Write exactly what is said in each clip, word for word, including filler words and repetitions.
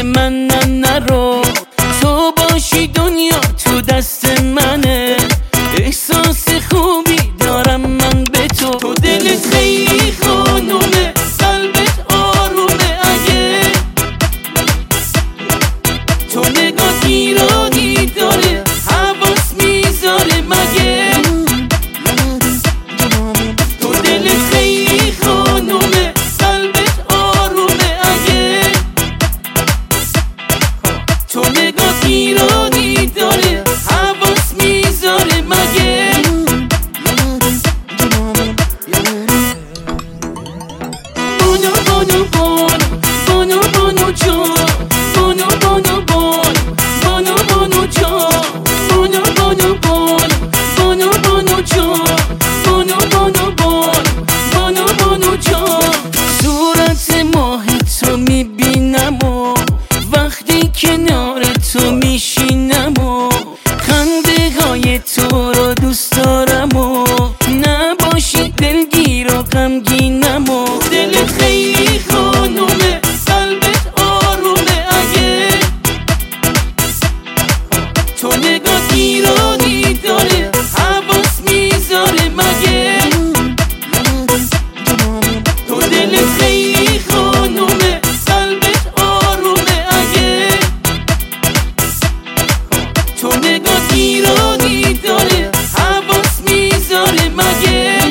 من نه نرو، تو باشی دنیا تو دست منه. احساس خوبی دارم من به تو، تو دلت خیلی خانومه، قلبت آرومه. اگه تو نگاه ایرانی داره، حواس میذاره مگه. تو دلت خیلی خانومه، قلبت آرومه. اگه تو نگاه ایرانی داره، حواس میذاره مگه. بونو بونو بون، بونو بونو جون، بونو بونو بون، بونو بونو جون، بونو بونو بون، بونو بونو جون، بونو بونو بون، بونو بونو جون. صورت ماه تو میبینم و وقتی کنار تو میشینم و خنده های تو رو دوست دارم و نباشی دلگیر و غمگینم و دلت خیلی خانومه، قلبت آرومه. اگه تو نگاه ایرانی داره، حواس میذاره مگه. تو دلت خیلی خانومه، قلبت آرومه. اگه تو نگاه ایرانی داره، حواس میذاره مگه.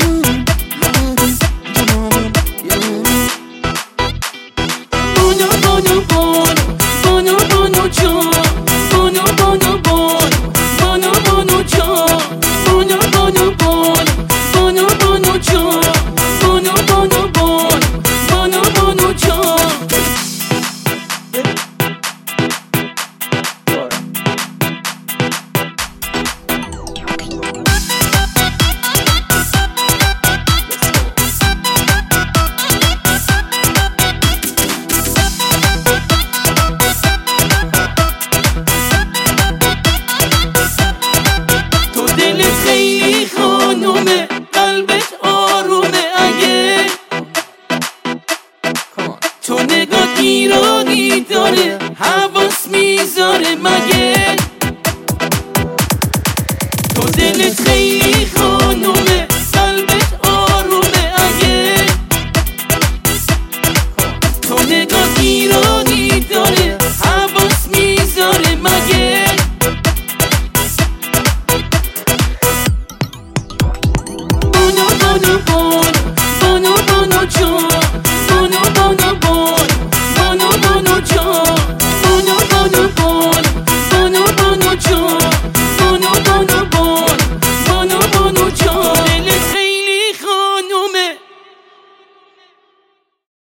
بونو بونو بون، بونو بونو جون، بونو بونو بون، بونو بونو جون، بونو بونو بون، بونو بونو جون، بونو بونو بون، بونو بونو جون. تو دلت خیلی خانومه، قلبت آرومه. اگه تو نگاه ایرانی داره،